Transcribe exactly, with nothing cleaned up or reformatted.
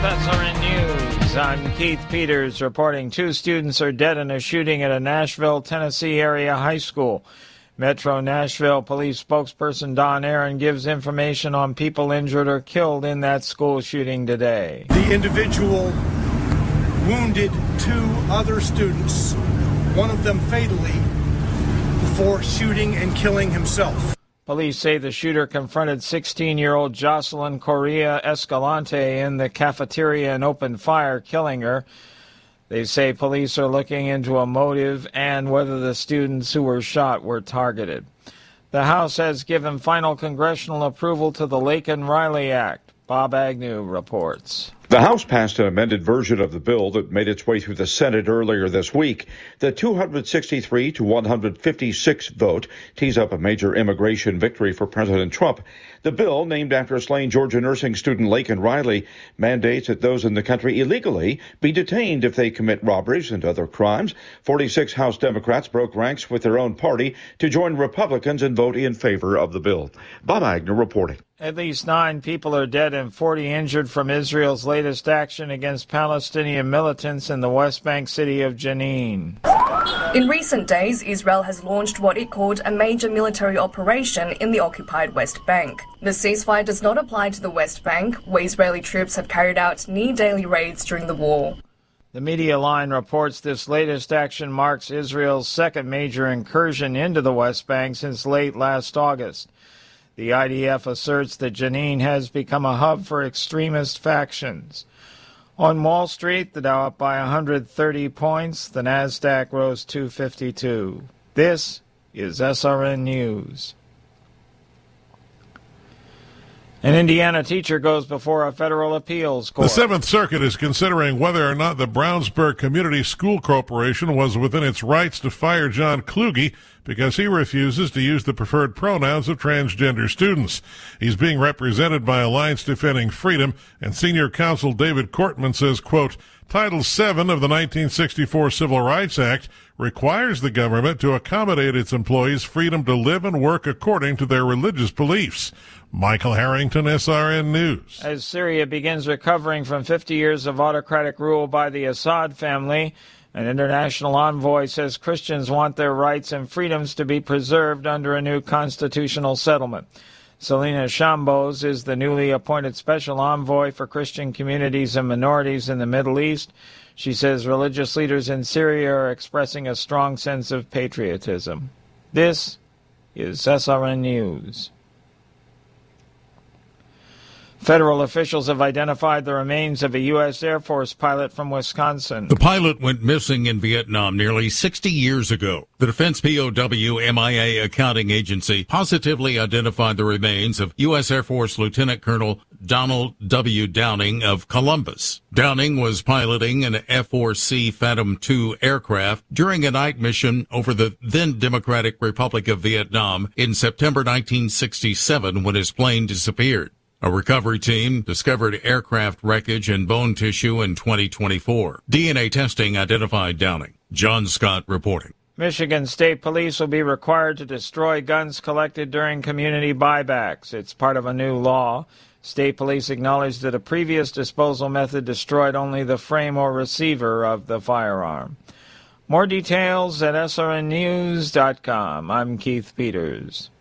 with S R N News. I'm Keith Peters reporting two students are dead in a shooting at a Nashville, Tennessee area high school. Metro Nashville Police spokesperson Don Aaron gives information on people injured or killed in that school shooting today. The individual wounded two other students, one of them fatally, before shooting and killing himself. Police say the shooter confronted sixteen-year-old Jocelyn Correa Escalante in the cafeteria and opened fire, killing her. They say police are looking into a motive and whether the students who were shot were targeted. The House has given final congressional approval to the Laken Riley Act. Bob Agnew reports. The House passed an amended version of the bill that made its way through the Senate earlier this week. The two hundred sixty-three to one hundred fifty-six vote tees up a major immigration victory for President Trump. The bill, named after slain Georgia nursing student Laken Riley, mandates that those in the country illegally be detained if they commit robberies and other crimes. forty-six House Democrats broke ranks with their own party to join Republicans and vote in favor of the bill. Bob Agnew reporting. At least nine people are dead and forty injured from Israel's latest action against Palestinian militants in the West Bank city of Jenin. In recent days, Israel has launched what it called a major military operation in the occupied West Bank. The ceasefire does not apply to the West Bank, where Israeli troops have carried out near-daily raids during the war. The Media Line reports this latest action marks Israel's second major incursion into the West Bank since late last August. The I D F asserts that Jenin has become a hub for extremist factions. On Wall Street, the Dow up by one hundred thirty points. The Nasdaq rose two fifty-two. This is S R N News. An Indiana teacher goes before a federal appeals court. The Seventh Circuit is considering whether or not the Brownsburg Community School Corporation was within its rights to fire John Kluge because he refuses to use the preferred pronouns of transgender students. He's being represented by Alliance Defending Freedom, and senior counsel David Cortman says, quote, Title seven of the nineteen sixty-four Civil Rights Act requires the government to accommodate its employees' freedom to live and work according to their religious beliefs. Michael Harrington, S R N News. As Syria begins recovering from fifty years of autocratic rule by the Assad family, an international envoy says Christians want their rights and freedoms to be preserved under a new constitutional settlement. Selena Shambos is the newly appointed special envoy for Christian communities and minorities in the Middle East. She says religious leaders in Syria are expressing a strong sense of patriotism. This is S R N News. Federal officials have identified the remains of a U S Air Force pilot from Wisconsin. The pilot went missing in Vietnam nearly sixty years ago. The Defense P O W M I A accounting agency positively identified the remains of U S Air Force Lieutenant Colonel Donald W. Downing of Columbus. Downing was piloting an F four C Phantom two aircraft during a night mission over the then Democratic Republic of Vietnam in September nineteen sixty-seven when his plane disappeared. A recovery team discovered aircraft wreckage and bone tissue in twenty twenty-four. D N A testing identified Downing. John Scott reporting. Michigan State Police will be required to destroy guns collected during community buybacks. It's part of a new law. State Police acknowledged that a previous disposal method destroyed only the frame or receiver of the firearm. More details at S R N news dot com. I'm Keith Peters.